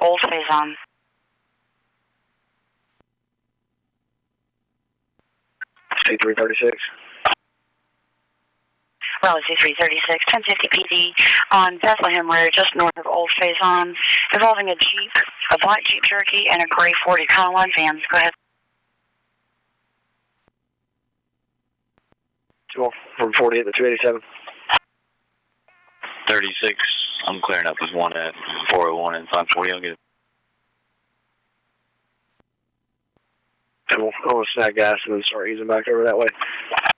Old Faison. C336. Raleigh C336, 1050 PD on Bethlehem Road, just north of Old Faison, involving a Jeep, a black Jeep Cherokee, and a gray 40 Econoline vans. Go ahead. From 48 to 287. 36. I'm clearing up with one at 401 and 540. I'll get it. Cool. I'm going to snag gas and then start easing back over that way.